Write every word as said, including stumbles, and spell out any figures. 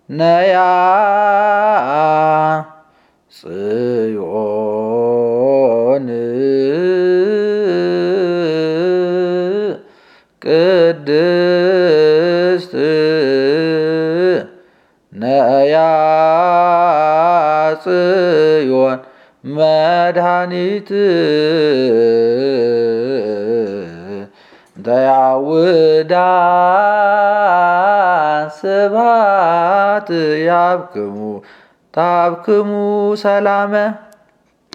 ነያ ጽዮን ቅድስት ነያ ጽዮን መድኃኒት እንተያውዳ ስብሐት ያብክሙ ታብክሙ ሰላመ